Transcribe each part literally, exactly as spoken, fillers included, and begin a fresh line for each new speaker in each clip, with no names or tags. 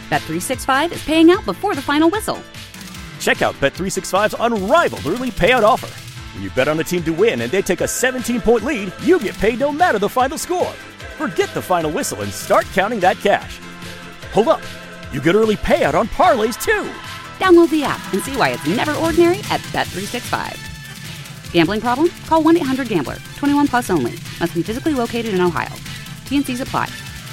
Bet three sixty-five is paying out before the final whistle.
Check out Bet three sixty-five's unrivaled early payout offer. When you bet on a team to win and they take a seventeen-point lead, you get paid no matter the final score. Forget the final whistle and start counting that cash. Hold up. You get early payout on parlays, too.
Download the app and see why it's never ordinary at Bet three sixty-five. Gambling problem? Call one eight hundred gambler. twenty-one plus only. Must be physically located in Ohio. T N Cs apply.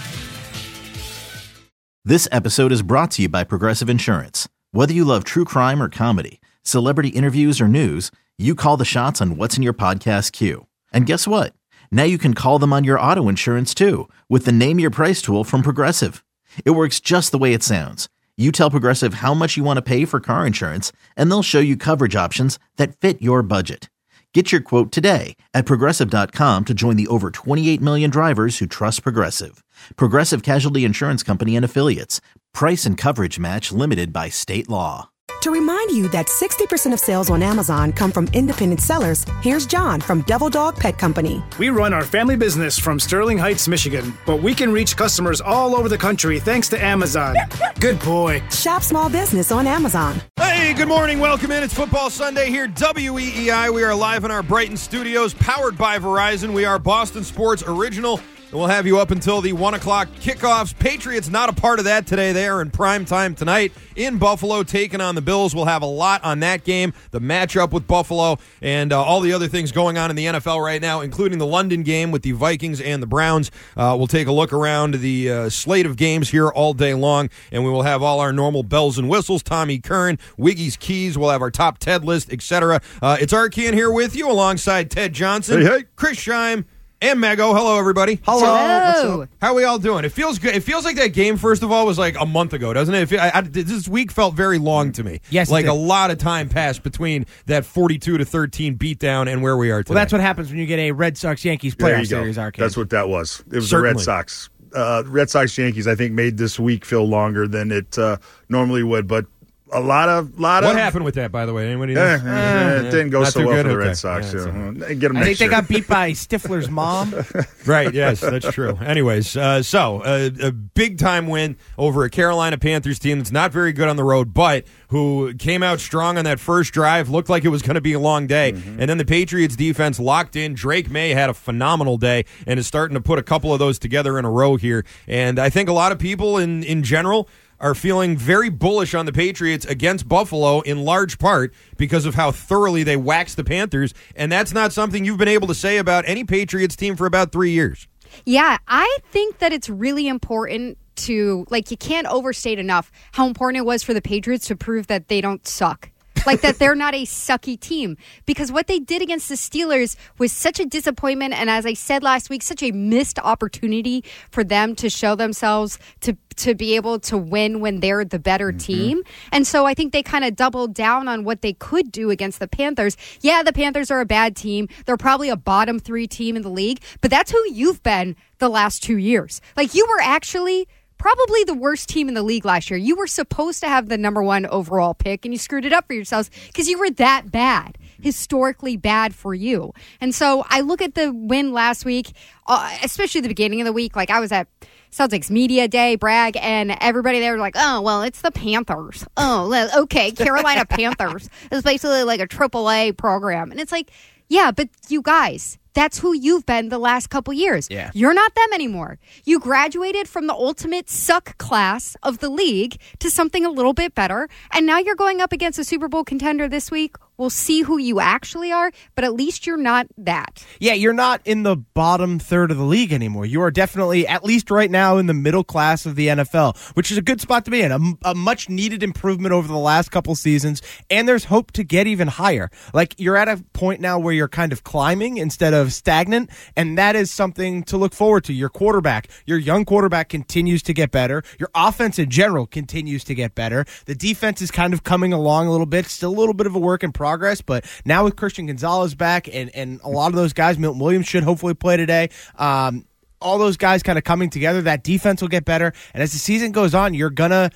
This episode is brought to you by Progressive Insurance. Whether you love true crime or comedy, celebrity interviews or news, you call the shots on what's in your podcast queue. And guess what? Now you can call them on your auto insurance too with the Name Your Price tool from Progressive. It works just the way it sounds. You tell Progressive how much you want to pay for car insurance, and they'll show you coverage options that fit your budget. Get your quote today at Progressive dot com to join the over twenty-eight million drivers who trust Progressive. Progressive Casualty Insurance Company and Affiliates. Price and coverage match limited by state law.
To remind you that sixty percent of sales on Amazon come from independent sellers, here's John from Devil Dog Pet Company.
We run our family business from Sterling Heights, Michigan, but we can reach customers all over the country thanks to Amazon. Good boy.
Shop small business on Amazon.
Hey, good morning. Welcome in. It's Football Sunday here, W E E I. We are live in our Brighton studios, powered by Verizon. We are Boston Sports Original. And we'll have you up until the one o'clock kickoffs. Patriots not a part of that today. They are in prime time tonight in Buffalo, taking on the Bills. We'll have a lot on that game, the matchup with Buffalo, and uh, all the other things going on in the N F L right now, including the London game with the Vikings and the Browns. Uh, we'll take a look around the uh, slate of games here all day long, and we will have all our normal bells and whistles. Tommy Kern, Wiggy's Keys. We'll have our top Ted list, et cetera. Uh, it's Arkian here with you alongside Ted Johnson,
hey, hey.
Chris Scheim, and Mego. Hello, everybody.
Hello.
Hello.
What's up?
How are we all doing? It feels good. It feels like that game, first of all, was like a month ago, doesn't it? it feel, I, I, this week felt very long to me.
Yes,
like
it
a
did.
lot of time passed between that forty-two to thirteen beatdown and where we are today.
Well, that's what happens when you get a Red Sox Yankees
There
playoff
you go.
series. Arcade.
That's what that was. It was
Certainly.
the Red Sox. Uh, Red Sox Yankees, I think, made this week feel longer than it uh, normally would, but a lot of lot
What
of
happened with that, by the way? Anybody know?
Eh, eh, it didn't go
Not
so
too
well
good?
for the
Okay.
Red Sox.
Yeah,
Yeah,
that's
well, get them
I
next
think they
year.
got beat by Stifler's mom.
Right, yes, that's true. Anyways, uh, so uh, a big-time win over a Carolina Panthers team that's not very good on the road, but who came out strong on that first drive, looked like it was going to be a long day,
Mm-hmm.
and then the Patriots defense locked in. Drake May had a phenomenal day and is starting to put a couple of those together in a row here, and I think a lot of people in, in general are feeling very bullish on the Patriots against Buffalo in large part because of how thoroughly they waxed the Panthers, and that's not something you've been able to say about any Patriots team for about three years.
Yeah, I think that it's really important to, like, you can't overstate enough how important it was for the Patriots to prove that they don't suck. Like, that they're not a sucky team. Because what they did against the Steelers was such a disappointment, and as I said last week, such a missed opportunity for them to show themselves to to be able to win when they're the better mm-hmm. team. And so I think they kind of doubled down on what they could do against the Panthers. Yeah, the Panthers are a bad team. They're probably a bottom three team in the league, but that's who you've been the last two years. Like, you were actually probably the worst team in the league last year. You were supposed to have the number one overall pick, and you screwed it up for yourselves because you were that bad, historically bad for you. And so I look at the win last week, uh, especially the beginning of the week. Like, I was at Celtics Media Day, brag, and everybody there was like, oh, well, it's the Panthers. Oh, well, okay, Carolina Panthers. It's basically like a triple A program. And it's like, yeah, but you guys, that's who you've been the last couple years.
Yeah.
You're not them anymore. You graduated from the ultimate suck class of the league to something a little bit better, and now you're going up against a Super Bowl contender this week. We'll see who you actually are, but at least you're not that.
Yeah, you're not in the bottom third of the league anymore. You are definitely, at least right now, in the middle class of the N F L, which is a good spot to be in. A, a much-needed improvement over the last couple seasons, and there's hope to get even higher. Like, you're at a point now where you're kind of climbing instead of stagnant, and that is something to look forward to. Your quarterback, your young quarterback continues to get better. Your offense in general continues to get better. The defense is kind of coming along a little bit. Still a little bit of a work in progress. Progress, but now with Christian Gonzalez back and, and a lot of those guys, Milton Williams should hopefully play today. Um, all those guys kind of coming together, that defense will get better. And as the season goes on, you're going to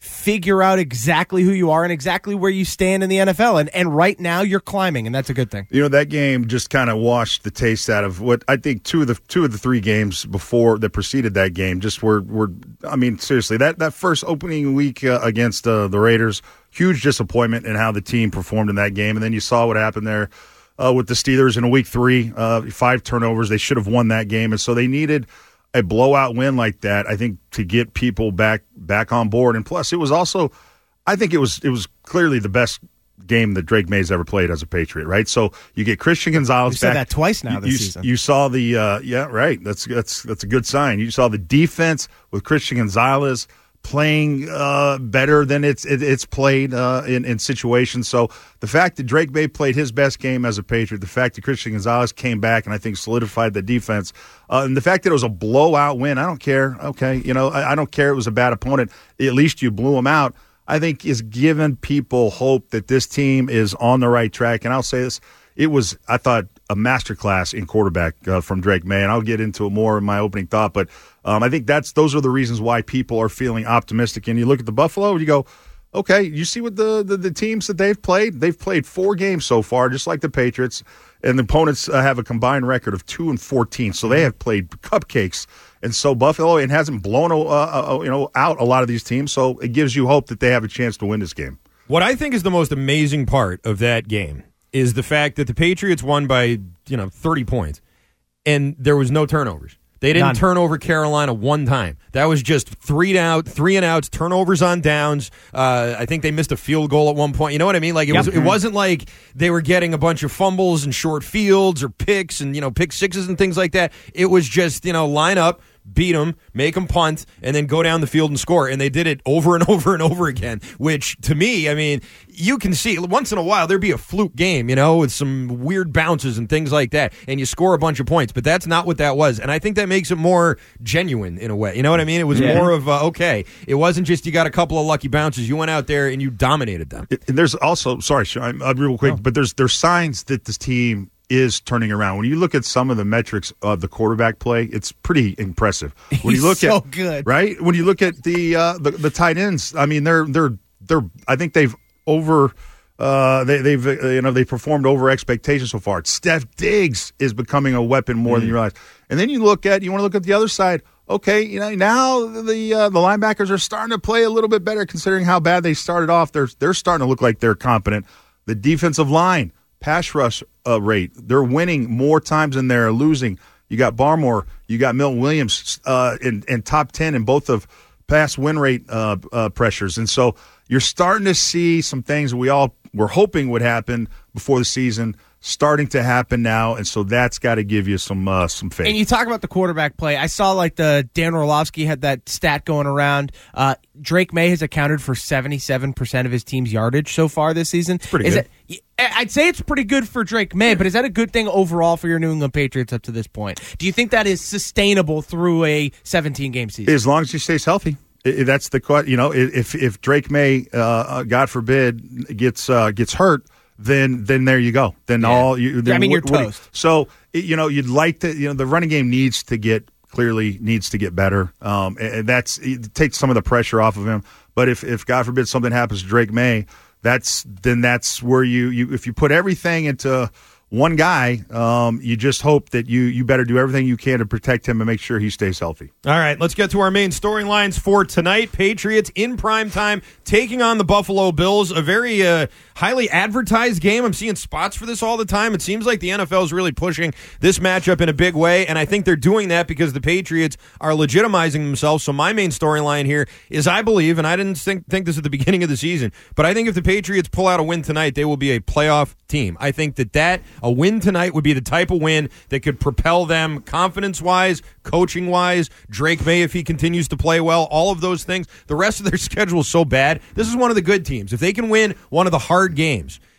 figure out exactly who you are and exactly where you stand in the N F L. And and right now you're climbing, and that's a good thing.
You know, that game just kind of washed the taste out of what I think two of the two of the three games before that preceded that game just were were. I mean, seriously, that that first opening week uh, against uh, the Raiders, huge disappointment in how the team performed in that game, and then you saw what happened there. Uh, with the Steelers in week three, uh, five turnovers. They should have won that game, and so they needed a blowout win like that, I think, to get people back back on board. And plus, it was also, I think it was it was clearly the best game that Drake May's ever played as a Patriot, right? So you get Christian Gonzalez
you
back.
said that twice now this
you,
season.
You saw the, uh, yeah, right. That's that's that's a good sign. You saw the defense with Christian Gonzalez playing uh, better than it's it, it's played uh, in, in situations. So the fact that Drake May played his best game as a Patriot, the fact that Christian Gonzalez came back and I think solidified the defense, uh, and the fact that it was a blowout win, I don't care. Okay, you know, I, I don't care it was a bad opponent. At least you blew them out. I think is giving people hope that this team is on the right track. And I'll say this, it was, I thought, a masterclass in quarterback uh, from Drake May, and I'll get into it more in my opening thought, but um, I think that's those are the reasons why people are feeling optimistic. And you look at the Buffalo and you go, okay, you see what the, the, the teams that they've played? They've played four games so far, just like the Patriots, and the opponents uh, have a combined record of two and fourteen, so they have played cupcakes. And so Buffalo and hasn't blown uh, uh, you know out a lot of these teams, so it gives you hope that they have a chance to win this game.
What I think is the most amazing part of that game is the fact that the Patriots won by, you know, thirty points, and there was no turnovers. They didn't
None.
turn over Carolina one time. That was just three out, three and outs, turnovers on downs. Uh, I think they missed a field goal at one point. You know what I mean? Like it
Yep.
was. It wasn't like they were getting a bunch of fumbles and short fields or picks and you know pick sixes and things like that. It was just you know line up, beat them, make them punt, and then go down the field and score. And they did it over and over and over again, which to me, I mean, you can see once in a while there'd be a fluke game, you know, with some weird bounces and things like that, and you score a bunch of points. But that's not what that was. And I think that makes it more genuine in a way. You know what I mean? It was
Yeah.
more of, uh, okay, it wasn't just you got a couple of lucky bounces. You went out there and you dominated them.
It, and there's also, sorry, Sean, uh, real quick,
Oh.
but there's there's signs that this team is turning around. When you look at some of the metrics of the quarterback play, it's pretty impressive. When
He's
you look
so
at
good,
right? When you look at the, uh, the the tight ends, I mean, they're they're they're. I think they've over. Uh, they, they've uh, you know they performed over expectations so far. Steph Diggs is becoming a weapon more mm. than you realize. And then you look at you want to look at the other side. Okay, you know now the uh, the linebackers are starting to play a little bit better considering how bad they started off. They're they're starting to look like they're competent. The defensive line, pass rush uh, rate, they're winning more times than they're losing. You got Barmore, you got Milton Williams uh, in, in top ten in both of pass win rate uh, uh, pressures, and so you're starting to see some things we all were hoping would happen before the season starting to happen now, and so that's got to give you some uh, some faith.
And you talk about the quarterback play. I saw like the Dan Orlovsky had that stat going around. Uh, Drake May has accounted for seventy-seven percent of his team's yardage so far this season.
It's pretty
is
good.
It, I'd say it's pretty good for Drake May, but is that a good thing overall for your New England Patriots up to this point? Do you think that is sustainable through a seventeen-game season?
As long as he stays healthy. It, that's the you know if if Drake May, uh, God forbid, gets uh, gets hurt, then then there you go. Then
yeah.
all you. Then
I mean,
what,
you're
what,
toast.
So you know you'd like to you know the running game needs to get clearly needs to get better. Um, and that's it takes some of the pressure off of him. But if if God forbid something happens to Drake May, that's then that's where you you if you put everything into one guy, um, you just hope that you you better do everything you can to protect him and make sure he stays healthy.
All right, let's get to our main storylines for tonight. Patriots in prime time taking on the Buffalo Bills. A very uh, highly advertised game. I'm seeing spots for this all the time. It seems like the N F L is really pushing this matchup in a big way, and I think they're doing that because the Patriots are legitimizing themselves. So my main storyline here is I believe, and I didn't think, think this at the beginning of the season, but I think if the Patriots pull out a win tonight, they will be a playoff team. I think that that a win tonight would be the type of win that could propel them confidence-wise, coaching-wise, Drake May if he continues to play well, all of those things. The rest of their schedule is so bad. This is one of the good teams. If they can win one of the hard games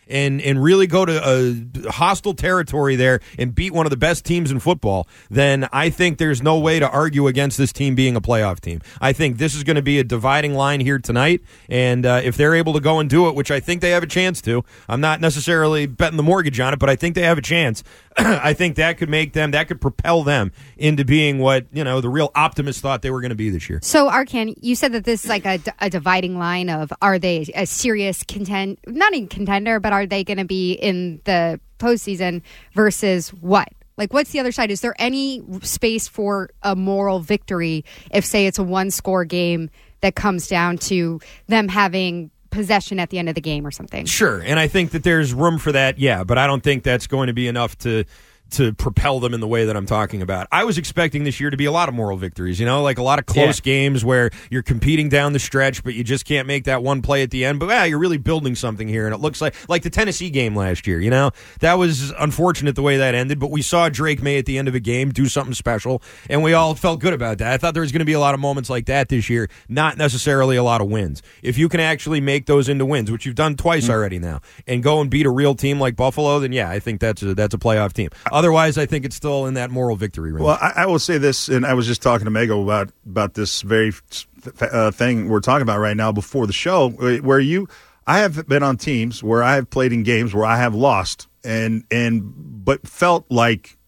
and, and really go to a hostile territory there and beat one of the best teams in football, then I think there's no way to argue against this team being a playoff team. I think this is going to be a dividing line here tonight, and uh, if they're able to go and do it, which I think they have a chance to, I'm not necessarily betting the mortgage on it, but I think they have a chance. I think that could make them, that could propel them into being what, you know, the real optimists thought they were going to be this year.
So, Arkan, you said that this is like a, a dividing line of, are they a serious contend, not even contender, but are they going to be in the postseason versus what? Like, what's the other side? Is there any space for a moral victory if, say, it's a one-score game that comes down to them having possession at the end of the game or something?
Sure, and I think that there's room for that, yeah, but I don't think that's going to be enough to to propel them in the way that I'm talking about. I was expecting this year to be a lot of moral victories, you know, like a lot of close yeah. games where you're competing down the stretch, but you just can't make that one play at the end. But yeah, you're really building something here, and it looks like like the Tennessee game last year, you know? That was unfortunate the way that ended, but we saw Drake May at the end of a game do something special, and we all felt good about that. I thought there was going to be a lot of moments like that this year, not necessarily a lot of wins. If you can actually make those into wins, which you've done twice mm-hmm. already now, and go and beat a real team like Buffalo, then yeah, I think that's a, that's a playoff team. Otherwise, I think it's still in that moral victory range.
Well, I, I will say this, and I was just talking to Mego about about this very uh, thing we're talking about right now before the show, where you, I have been on teams where I have played in games where I have lost, and and but felt like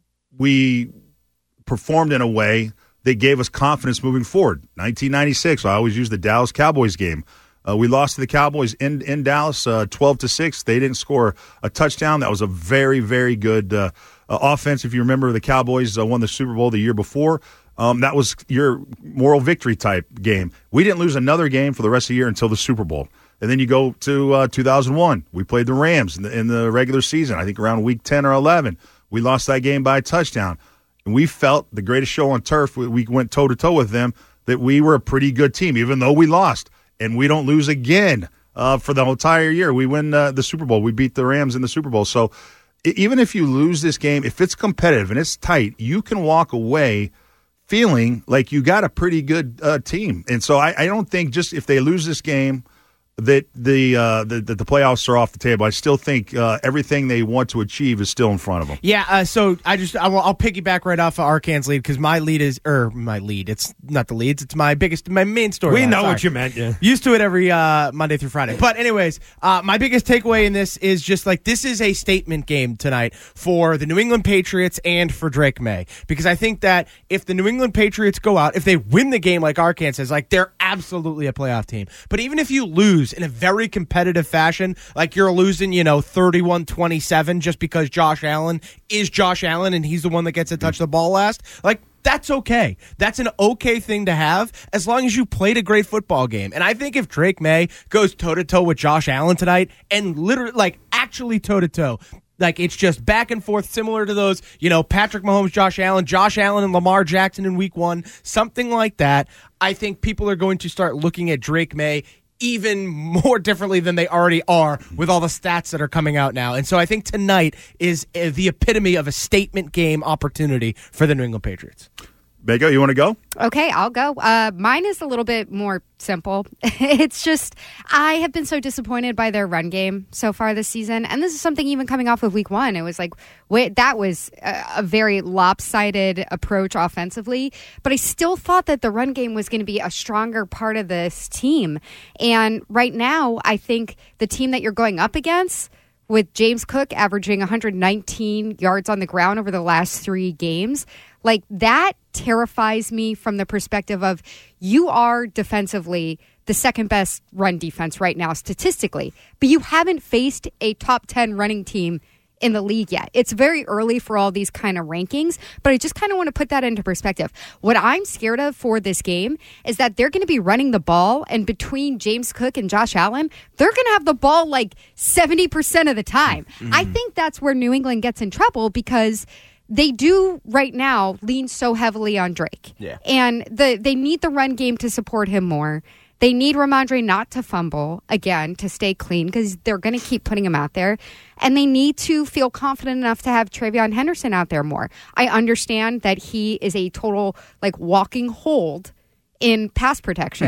we performed in a way that gave us confidence moving forward. nineteen ninety-six, I always use the Dallas Cowboys game. Uh, we lost to the Cowboys in, in Dallas, uh, twelve to six. They didn't score a touchdown. That was a very, very good uh, uh, offense. If you remember, the Cowboys uh, won the Super Bowl the year before. Um, that was your moral victory type game. We didn't lose another game for the rest of the year until the Super Bowl. And then you go to uh, two thousand one. We played the Rams in the, in the regular season, I think around week ten or eleven. We lost that game by a touchdown. And we felt the greatest show on turf. We, we went toe-to-toe with them, that we were a pretty good team, even though we lost. And we don't lose again uh, for the entire year. We win uh, the Super Bowl. We beat the Rams in the Super Bowl. So even if you lose this game, if it's competitive and it's tight, you can walk away feeling like you got a pretty good uh, team. And so I, I don't think just if they lose this game that the, uh, the, the the playoffs are off the table. I still think uh, everything they want to achieve is still in front of them.
Yeah, uh, so I just I will, I'll piggyback right off of Arkan's lead because my lead is or my lead. It's not the leads. It's my biggest my main story.
We
line.
know
Sorry.
what you meant. Yeah,
used to it every uh, Monday through Friday. But anyways, uh, my biggest takeaway in this is just like this is a statement game tonight for the New England Patriots and for Drake May, because I think that if the New England Patriots go out, if they win the game like Arkan says, like they're absolutely a playoff team. But even if you lose in a very competitive competitive fashion, like you're losing, you know, thirty-one twenty-seven just because Josh Allen is Josh Allen and he's the one that gets to touch the ball last, like that's okay. That's an okay thing to have as long as you played a great football game. And I think if Drake May goes toe-to-toe with Josh Allen tonight and literally, like, actually toe-to-toe, like it's just back and forth, similar to those, you know, Patrick Mahomes, Josh Allen, Josh Allen and Lamar Jackson in week one, something like that, I think people are going to start looking at Drake May even more differently than they already are with all the stats that are coming out now. And so I think tonight is uh, the epitome of a statement game opportunity for the New England Patriots.
Bego, you want to go?
Okay, I'll go. Uh, mine is a little bit more simple. It's just I have been so disappointed by their run game so far this season. And this is something even coming off of week one. It was like, wait, that was a, a very lopsided approach offensively. But I still thought that the run game was going to be a stronger part of this team. And right now, I think the team that you're going up against, with James Cook averaging one hundred nineteen yards on the ground over the last three games, like that terrifies me from the perspective of you are defensively the second best run defense right now statistically, but you haven't faced a top ten running team in the league yet. It's very early for all these kind of rankings, but I just kind of want to put that into perspective. What I'm scared of for this game is that they're going to be running the ball, and between James Cook and Josh Allen, they're going to have the ball like seventy percent of the time. Mm-hmm. I think that's where New England gets in trouble because they do right now lean so heavily on Drake.
Yeah.
And the they need the run game to support him more. They need Ramondre not to fumble, again, to stay clean because they're going to keep putting him out there. And they need to feel confident enough to have Travion Henderson out there more. I understand that he is a total, like, walking hold in pass protection.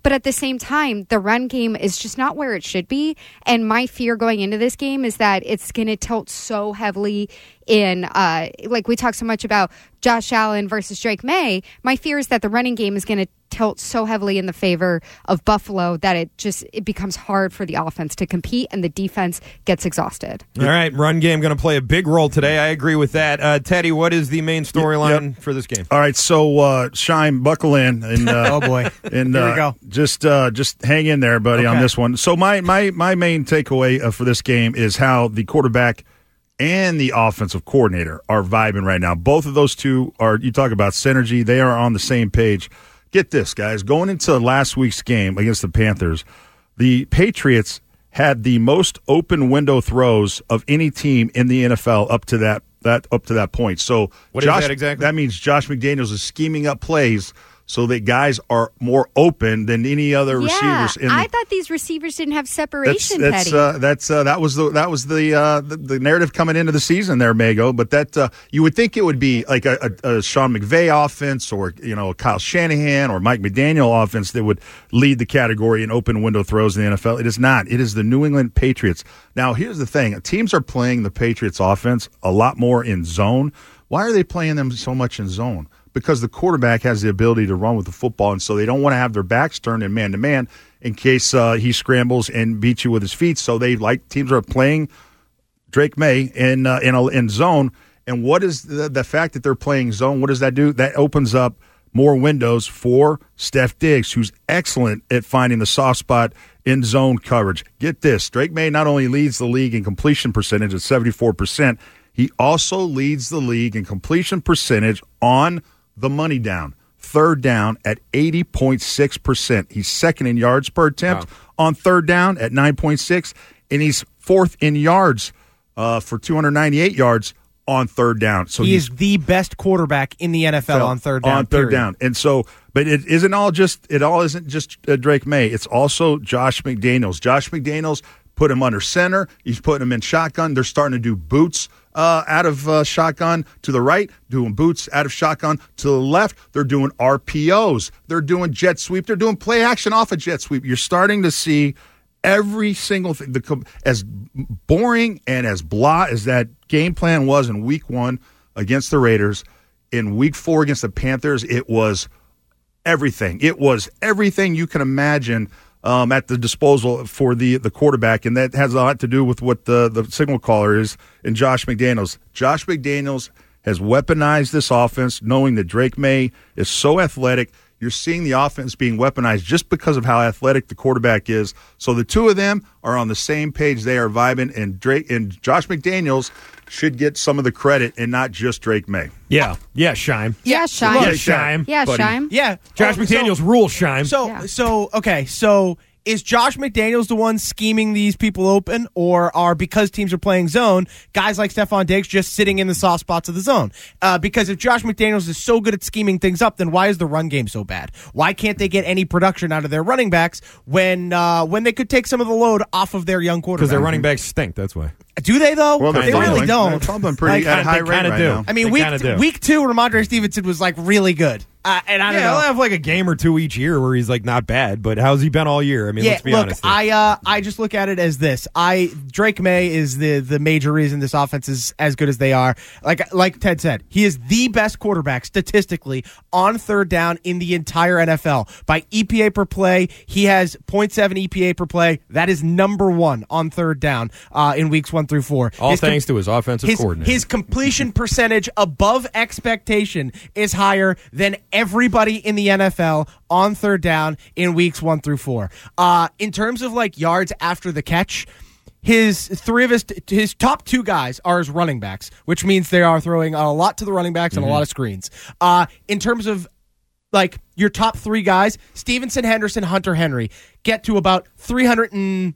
But at the same time, the run game is just not where it should be. And my fear going into this game is that it's going to tilt so heavily in, uh, like we talk so much about Josh Allen versus Drake May. My fear is that the running game is going to tilt so heavily in the favor of Buffalo that it just it becomes hard for the offense to compete and the defense gets exhausted.
All right, run game going to play a big role today. I agree with that. Uh, Teddy, what is the main storyline
yep.
for this game?
All right, so uh, Shime, buckle in, and uh,
oh boy,
and
here we
uh,
go.
Just uh, just hang in there, buddy,
okay.
on this one. So my my my main takeaway uh, for this game is how the quarterback and the offensive coordinator are vibing right now. Both of those two are. You talk about synergy; they are on the same page. Get this, guys. Going into last week's game against the Panthers, the Patriots had the most open window throws of any team in the N F L up to that that up to that point. So,
what
Josh,
is that exactly?
That means Josh McDaniels is scheming up plays so that guys are more open than any other
yeah,
receivers. In the,
I thought these receivers didn't have separation.
That's that's, uh, that's uh, that was the that was the, uh, the the narrative coming into the season there, Mago. But that uh, you would think it would be like a, a, a Sean McVay offense, or you know a Kyle Shanahan or Mike McDaniel offense that would lead the category in open window throws in the N F L. It is not. It is the New England Patriots. Now, here's the thing: teams are playing the Patriots offense a lot more in zone. Why are they playing them so much in zone? Because the quarterback has the ability to run with the football, and so they don't want to have their backs turned in man-to-man in case uh, he scrambles and beats you with his feet. So they like teams are playing Drake May in uh, in, a, in zone. And what is the, the fact that they're playing zone? What does that do? That opens up more windows for Steph Diggs, who's excellent at finding the soft spot in zone coverage. Get this, Drake May not only leads the league in completion percentage at seventy-four percent, he also leads the league in completion percentage on the money down, third down at eighty point six percent. He's second in yards per attempt wow. on third down at nine point six, and he's fourth in yards uh, for two hundred ninety-eight yards on third down. So
he
he's
is the best quarterback in the N F L on third down.
On third
period.
down. And so, but it isn't all just, it all isn't just uh, Drake May. It's also Josh McDaniels. Josh McDaniels put him under center. He's putting him in shotgun. They're starting to do boots uh, out of uh, shotgun to the right, doing boots out of shotgun to the left. They're doing R P Os. They're doing jet sweep. They're doing play action off a jet sweep. You're starting to see every single thing. The, as boring and as blah as that game plan was in week one against the Raiders, in week four against the Panthers, it was everything. It was everything you can imagine Um, at the disposal for the the quarterback, and that has a lot to do with what the, the signal caller is in Josh McDaniels. Josh McDaniels has weaponized this offense, knowing that Drake May is so athletic. You're seeing the offense being weaponized just because of how athletic the quarterback is. So the two of them are on the same page. They are vibing, and Drake and Josh McDaniels should get some of the credit and not just Drake May.
Yeah, yeah, Shime.
Yeah, Shime.
Yeah, Shime.
Yeah,
buddy.
Shime.
Yeah,
Josh
oh,
McDaniels
so,
rules, Shime.
So,
Yeah.
so okay, so is Josh McDaniels the one scheming these people open, or are, because teams are playing zone, guys like Stephon Diggs just sitting in the soft spots of the zone? Uh, because if Josh McDaniels is so good at scheming things up, then why is the run game so bad? Why can't they get any production out of their running backs when uh, when they could take some of the load off of their young quarterback?
Because their running backs stink, that's why.
Do they, though?
Well,
they
fumbling.
really don't.
They're fumbling pretty
Like,
at a high
they
rate
kinda
right
do.
now.
I mean,
They
week
kinda do.
week two, Ramondre Stevenson was like really good. Uh, and I don't
Yeah,
know.
he'll have like a game or two each year where he's like not bad, but how's he been all year? I mean,
Yeah,
let's be
look,
honest. here.
I uh, I just look at it as this. I Drake May is the the major reason this offense is as good as they are. Like like Ted said, he is the best quarterback statistically on third down in the entire N F L. By E P A per play, he has zero point seven E P A per play. That is number one on third down uh, in weeks one through four.
all
His
thanks
com-
to his offensive
his,
coordinator.
his completion percentage above expectation is higher than everybody in the N F L on third down in weeks one through four. Uh, in terms of like yards after the catch, his three of his his top two guys are his running backs, which means they are throwing a lot to the running backs and
Mm-hmm.
a lot of screens. Uh, in terms of like your top three guys, Stevenson, Henderson, Hunter Henry get to about three hundred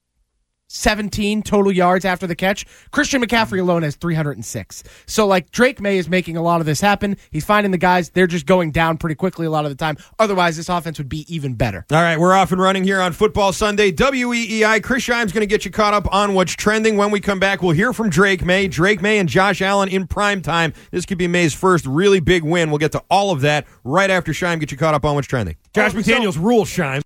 seventeen total yards after the catch. Christian McCaffrey alone has three hundred six. So, like, Drake May is making a lot of this happen. He's finding the guys. They're just going down pretty quickly a lot of the time. Otherwise, this offense would be even better.
All right, we're off and running here on Football Sunday. W E E I, Chris Shime's going to get you caught up on what's trending. When we come back, we'll hear from Drake May. Drake May and Josh Allen in prime time. This could be May's first really big win. We'll get to all of that right after Shime gets you caught up on what's trending. Josh
Oh,
McDaniels
so-
rules, Shime.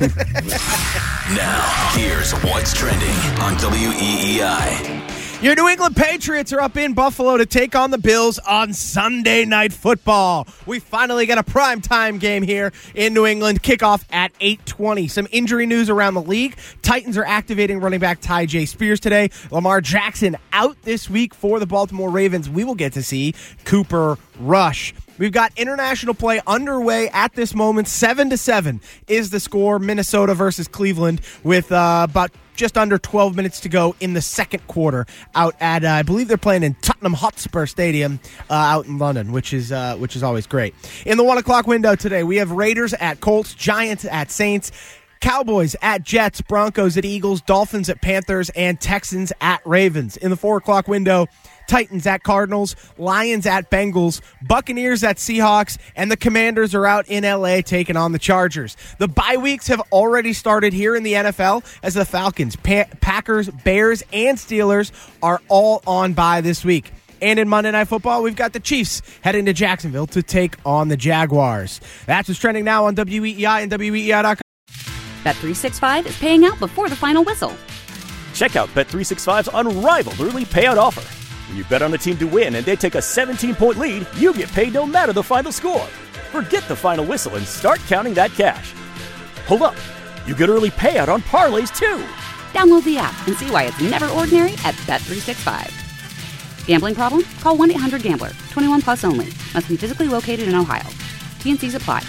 Now, here's what's trending on W E E I.
Your New England Patriots are up in Buffalo to take on the Bills on Sunday Night Football. We finally get a primetime game here in New England. Kickoff at eight twenty. Some injury news around the league. Titans are activating running back Ty J. Spears today. Lamar Jackson out this week for the Baltimore Ravens. We will get to see Cooper Rush. We've got international play underway at this moment. Seven to seven is the score. Minnesota versus Cleveland with uh, about just under twelve minutes to go in the second quarter. Out at uh, I believe they're playing in Tottenham Hotspur Stadium uh, out in London, which is uh, which is always great. In the one o'clock window today, we have Raiders at Colts, Giants at Saints, Cowboys at Jets, Broncos at Eagles, Dolphins at Panthers, and Texans at Ravens. In the four o'clock window, Titans at Cardinals, Lions at Bengals, Buccaneers at Seahawks, and the Commanders are out in L A taking on the Chargers. The bye weeks have already started here in the N F L as the Falcons, pa- Packers, Bears, and Steelers are all on bye this week. And in Monday Night Football, we've got the Chiefs heading to Jacksonville to take on the Jaguars. That's what's trending now on W E E I and W E E I dot com.
Bet three sixty-five is paying out before the final whistle.
Check out Bet three sixty-five's unrivaled early payout offer. When you bet on a team to win and they take a seventeen-point lead, you get paid no matter the final score. Forget the final whistle and start counting that cash. Hold up. You get early payout on parlays, too.
Download the app and see why it's never ordinary at Bet three sixty-five. Gambling problem? Call one eight hundred gambler. twenty-one plus only. Must be physically located in Ohio. T and C's apply.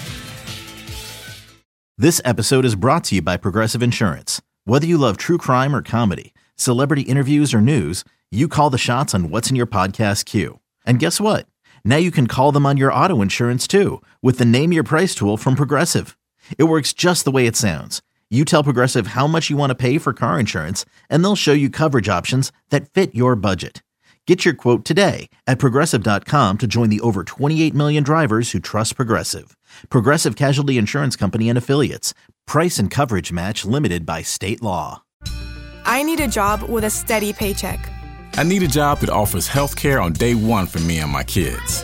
This episode is brought to you by Progressive Insurance. Whether you love true crime or comedy, celebrity interviews or news, you call the shots on what's in your podcast queue. And guess what? Now you can call them on your auto insurance too with the Name Your Price tool from Progressive. It works just the way it sounds. You tell Progressive how much you want to pay for car insurance, and they'll show you coverage options that fit your budget. Get your quote today at Progressive dot com to join the over twenty-eight million drivers who trust Progressive. Progressive Casualty Insurance Company and Affiliates. Price and coverage match limited by state law.
I need a job with a steady paycheck.
I need a job that offers health care on day one for me and my kids.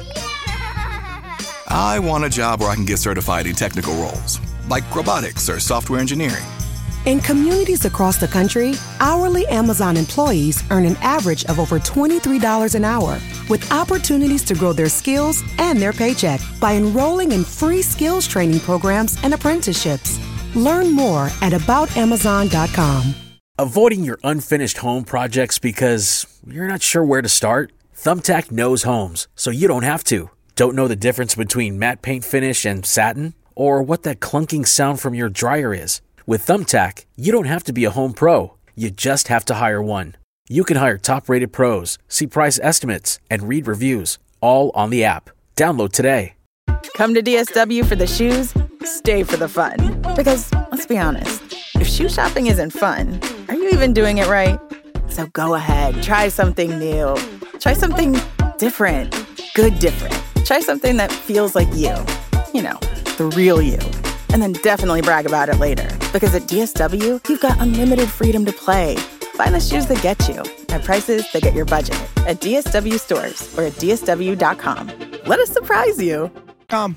I want a job where I can get certified in technical roles, like robotics or software engineering.
In communities across the country, hourly Amazon employees earn an average of over twenty-three dollars an hour, with opportunities to grow their skills and their paycheck by enrolling in free skills training programs and apprenticeships. Learn more at about amazon dot com.
Avoiding your unfinished home projects because you're not sure where to start? Thumbtack knows homes, so you don't have to. Don't know the difference between matte paint finish and satin? Or what that clunking sound from your dryer is? With Thumbtack, you don't have to be a home pro. You just have to hire one. You can hire top-rated pros, see price estimates, and read reviews, all on the app. Download today.
Come to D S W for the shoes, stay for the fun. Because, let's be honest, if shoe shopping isn't fun, are you even doing it right? So go ahead, try something new. Try something different. Good different. Try something that feels like you. You know, the real you. And then definitely brag about it later. Because at D S W, you've got unlimited freedom to play. Find the shoes that get you at prices that get your budget at D S W stores or at D S W dot com. Let us surprise you.
Um.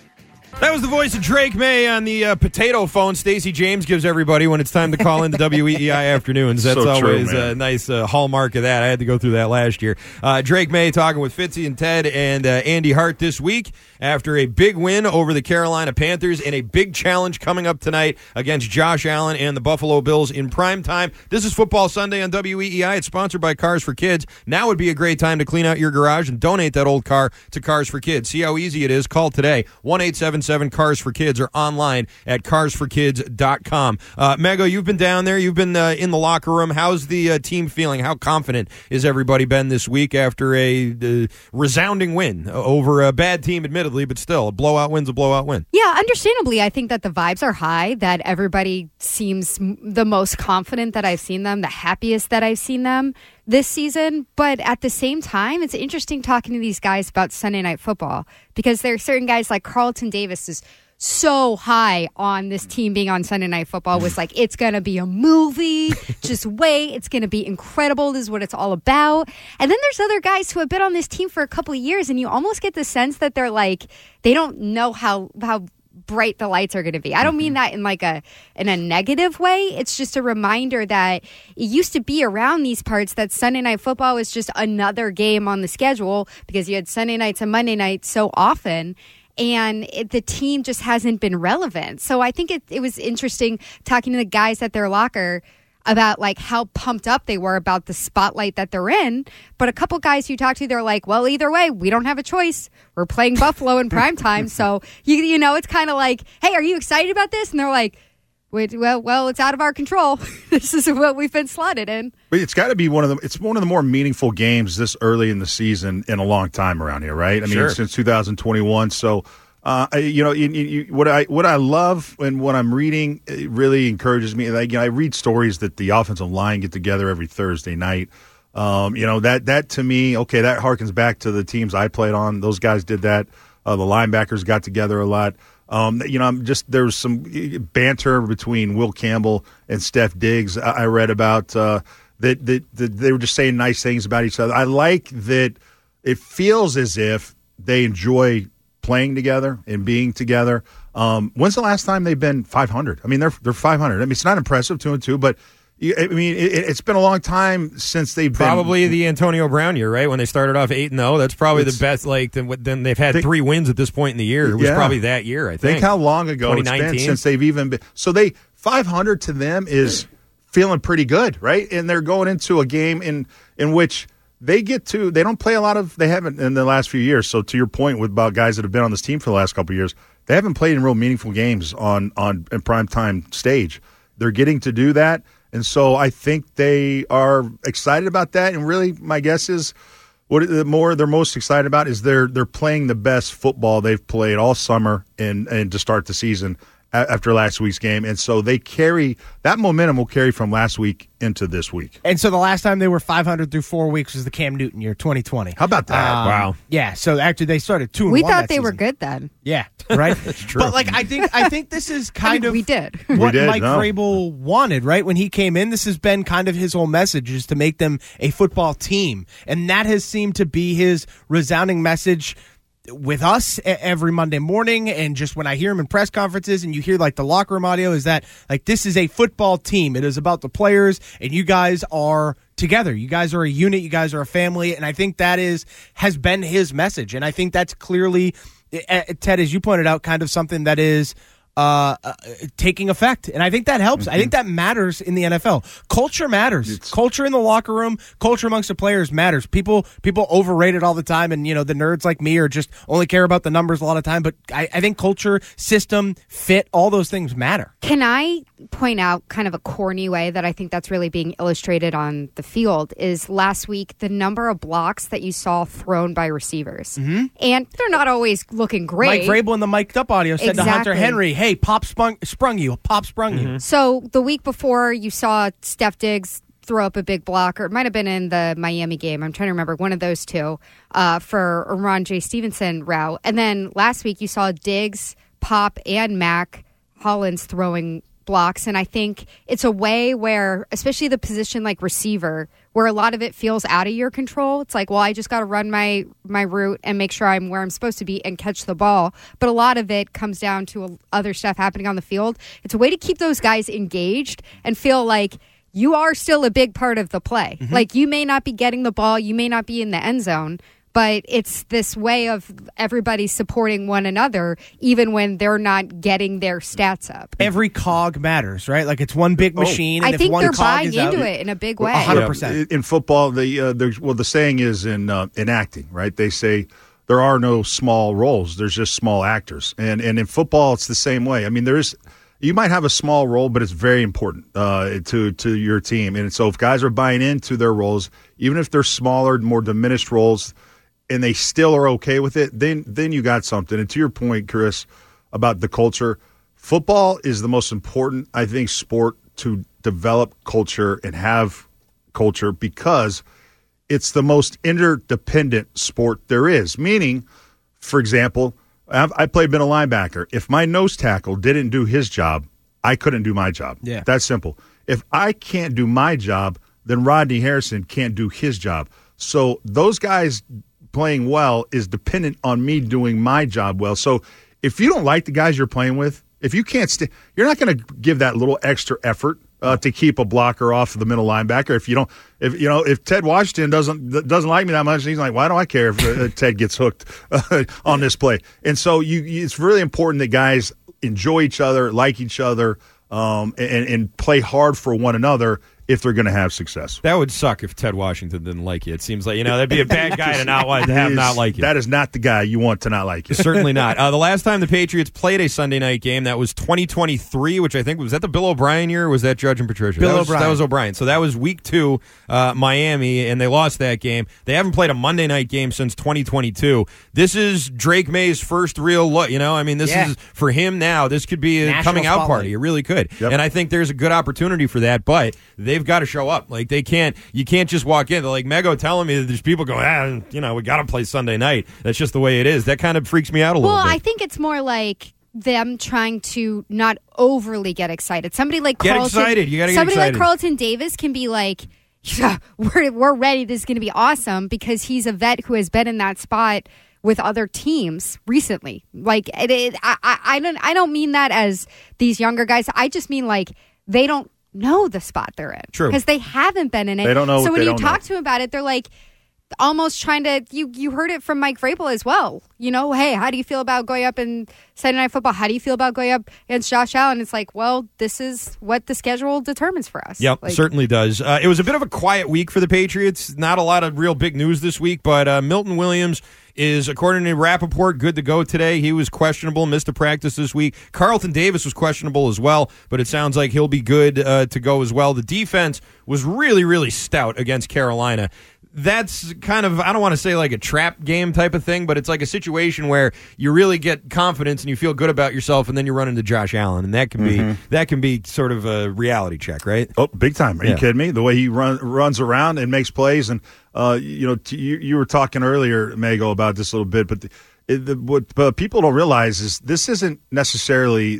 That was the voice of Drake May on the uh, potato phone Stacey James gives everybody when it's time to call into W E E I Afternoons. That's
So true,
always
man.
a nice uh, hallmark of that. I had to go through that last year. Uh, Drake May talking with Fitzy and Ted and uh, Andy Hart this week after a big win over the Carolina Panthers and a big challenge coming up tonight against Josh Allen and the Buffalo Bills in prime time. This is Football Sunday on W E E I. It's sponsored by Cars for Kids. Now would be a great time to clean out your garage and donate that old car to Cars for Kids. See how easy it is. Call today, one eight seven seven cars for kids, or online at cars for kids dot com. Uh, Mego, you've been down there. You've been uh, in the locker room. How's the uh, team feeling? How confident is everybody been this week after a uh, resounding win over a bad team, admittedly, but still, a blowout win's a blowout win?
Yeah, understandably, I think that the vibes are high, that everybody seems m- the most confident that I've seen them, the happiest that I've seen them this season. But at the same time, it's interesting talking to these guys about Sunday Night Football, because there are certain guys like Carlton Davis is so high on this team being on Sunday Night Football, was like, it's going to be a movie. Just wait. It's going to be incredible. This is what it's all about. And then there's other guys who have been on this team for a couple of years, and you almost get the sense that they're like, they don't know how, how bright the lights are going to be. I don't mean that in like a in a negative way. It's just a reminder that it used to be around these parts that Sunday Night Football was just another game on the schedule because you had Sunday nights and Monday nights so often. And it, the team just hasn't been relevant. So I think it, it was interesting talking to the guys at their locker about like how pumped up they were about the spotlight that they're in. But a couple guys you talk to, they're like, well, either way, we don't have a choice. We're playing Buffalo in primetime. So, you you know, it's kind of like, hey, are you excited about this? And they're like, Wait, well, well, it's out of our control. This is what we've been slotted in.
But it's got to be one of the it's one of the more meaningful games this early in the season in a long time around here, right? I mean,
Sure.
since two thousand twenty-one. So, uh, I- you know, you, you, what I what I love and what I'm reading it really encourages me. Like, you know, I read stories that the offensive line get together every Thursday night. Um, you know, that that to me, okay, that harkens back to the teams I played on. Those guys did that. Uh, the linebackers got together a lot. Um, you know, I'm just there was some banter between Will Campbell and Steph Diggs. I, I read about uh, that, that that they were just saying nice things about each other. I like that it feels as if they enjoy playing together and being together. Um, when's the last time they've been five hundred? I mean, they're they're five hundred. I mean, it's not impressive, two and two, but I mean, it, it's been a long time since they've
Probably
been,
the Antonio Brown year, right? When they started off eight and zero, that's probably
It's-
the best. Like then, then they've had
Think-
three wins at this point in the year. It was
Yeah.
probably that year. I think.
Think how long ago it's been
2019.
since they've even been. So they five hundred to them is feeling pretty good, right? And they're going into a game in in which they get to. They don't play a lot of. They haven't in the last few years. So to your point with about guys that have been on this team for the last couple of years, they haven't played in real meaningful games on on in prime time stage. They're getting to do that. And so I think they are excited about that. And really, my guess is what the more they're most excited about is they're they're playing the best football they've played all summer and, and to start the season a- after last week's game. And so they carry that momentum will carry from last week into this week.
And so the last time they were five hundred through four weeks was the Cam Newton year, twenty twenty.
How about that?
Um,
Wow.
Yeah. So actually, they started two. And
We
one
thought
that
they were
season.
good then.
Yeah. Right.
That's true.
But like, I think I think this is
I
kind
mean,
of
we did.
what
did,
Mike
no.
Vrabel wanted, right? When he came in, this has been kind of his whole message is to make them a football team, and that has seemed to be his resounding message with us e- every Monday morning. And just when I hear him in press conferences and you hear like the locker room audio, is that like this is a football team. It is about the players, and you guys are together. You guys are a unit. You guys are a family, and I think that is has been his message. And I think that's clearly, uh, Ted, as you pointed out, kind of something that is uh, uh, taking effect. And I think that helps. I think that matters in the N F L. Culture matters. Culture in the locker room, culture amongst the players matters. People people overrate it all the time, and you know the nerds like me are just only care about the numbers a lot of time. But I, I think culture, system, fit, all those things matter.
Can I point out kind of a corny way that I think that's really being illustrated on the field is last week the number of blocks that you saw thrown by receivers. Mm-hmm. And they're not always looking great.
Mike Vrabel in the mic'd up audio said to Hunter
Exactly.
Henry, hey, Pop sprung, sprung you. Pop sprung you.
So the week before you saw Steph Diggs throw up a big block, or it might have been in the Miami game. I'm trying to remember one of those two uh, for a Ron J. Stevenson route. And then last week you saw Diggs, Pop, and Mac Hollins throwing blocks. And I think it's a way where, especially the position like receiver, where a lot of it feels out of your control. It's like, well, I just got to run my my route and make sure I'm where I'm supposed to be and catch the ball. But a lot of it comes down to other stuff happening on the field. It's a way to keep those guys engaged and feel like you are still a big part of the play.
Mm-hmm.
Like you may not be getting the ball, you may not be in the end zone, but it's this way of everybody supporting one another, even when they're not getting their stats up.
Every cog matters, right? Like it's one big machine.
I
and if
think
one
they're
cog
buying
is out,
into it in a big way.
one hundred percent.
In football, the uh, there's well, the saying is in uh, in acting, right? They say there are no small roles. There's just small actors, and and in football, it's the same way. I mean, there's you might have a small role, but it's very important uh, to to your team. And so, if guys are buying into their roles, even if they're smaller, more diminished roles, and they still are okay with it, then then you got something. And to your point, Chris, about the culture, football is the most important, I think, sport to develop culture and have culture because it's the most interdependent sport there is. Meaning, for example, I've, I played been a linebacker. If my nose tackle didn't do his job, I couldn't do my job.
Yeah.
That's simple. If I can't do my job, then Rodney Harrison can't do his job. So those guys playing well is dependent on me doing my job well. So if you don't like the guys you're playing with, if you can't stay, you're not going to give that little extra effort uh, to keep a blocker off of the middle linebacker. If you don't, if you know, if Ted Washington doesn't doesn't like me that much, he's like, why do I care if uh, Ted gets hooked uh, on this play? And so you, it's really important that guys enjoy each other, like each other, um, and, and play hard for one another if they're going to have success.
That would suck if Ted Washington didn't like you. It seems like, you know, that'd be a bad guy to not want to have
is,
not like you.
That is not the guy you want to not like you.
Certainly not. Uh, the last time the Patriots played a Sunday night game, that was twenty twenty-three, which I think was that the Bill O'Brien year, or was that Judge and Patricia?
Bill
that was,
O'Brien.
That was O'Brien. So that was week two, uh, Miami, and they lost that game. They haven't played a Monday night game since twenty twenty-two. This is Drake May's first real look. You know, I mean, this
Yeah.
is for him now. This could be a
National
coming out
spotlight.
party. It really could.
Yep.
And I think there's a good opportunity for that, but they've got to show up. Like, they can't, you can't just walk in. They're like, Mego telling me that there's people going, ah, you know, we got to play Sunday night. That's just the way it is. That kind of freaks me out a little
Well,
bit.
I think it's more like them trying to not overly get excited. Somebody like
Get
Carlton,
excited. You gotta get
somebody
excited.
like Carlton Davis can be like, yeah, we're we're ready. This is going to be awesome because he's a vet who has been in that spot with other teams recently. Like, it, it, I, I, I don't, I don't mean that as these younger guys. I just mean like they don't know the spot they're in.
True.
Because they haven't been in it.
They don't know
So
what
when
they
you
don't
talk
know.
to them about it, they're like almost trying to, you you heard it from Mike Vrabel as well. You know, hey, how do you feel about going up in Sunday Night Football? How do you feel about going up against Josh Allen? It's like, well, this is what the schedule determines for us.
Yep,
Like,
certainly does. Uh, it was a bit of a quiet week for the Patriots. Not a lot of real big news this week, but uh, Milton Williams is, according to Rappaport, good to go today. He was questionable, missed a practice this week. Carlton Davis was questionable as well, but it sounds like he'll be good uh, to go as well. The defense was really, really stout against Carolina. That's kind of, I don't want to say like a trap game type of thing, but it's like a situation where you really get confidence and you feel good about yourself, and then you run into Josh Allen, and that can be
Mhm.
that can be sort of a reality check, right?
Oh, big time! Are
Yeah.
you kidding me? The way he run, runs around and makes plays, and uh, you know, t- you, you were talking earlier, Mego, about this a little bit, but the, it, the, what uh, people don't realize is this isn't necessarily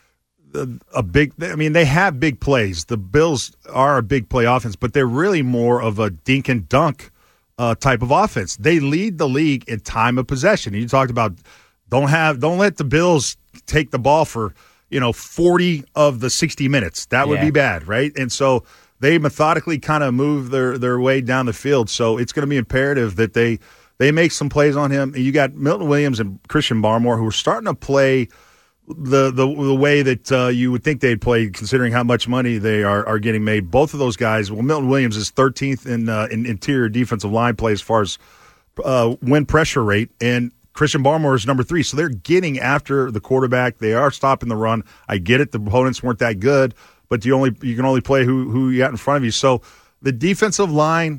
a, a big. I mean, they have big plays. The Bills are a big play offense, but they're really more of a dink and dunk uh, type of offense. They lead the league in time of possession. You talked about don't have don't let the Bills take the ball for you know forty of the sixty minutes. That would
Yeah.
be bad, right? And so they methodically kind of move their their way down the field. So it's going to be imperative that they they make some plays on him. You got Milton Williams and Christian Barmore who are starting to play the the, the way that uh, you would think they'd play, considering how much money they are, are getting made. Both of those guys. Well, Milton Williams is thirteenth in uh, in interior defensive line play as far as uh, win pressure rate, and Christian Barmore is number three. So they're getting after the quarterback. They are stopping the run. I get it. The opponents weren't that good, but you only you can only play who who you got in front of you. So the defensive line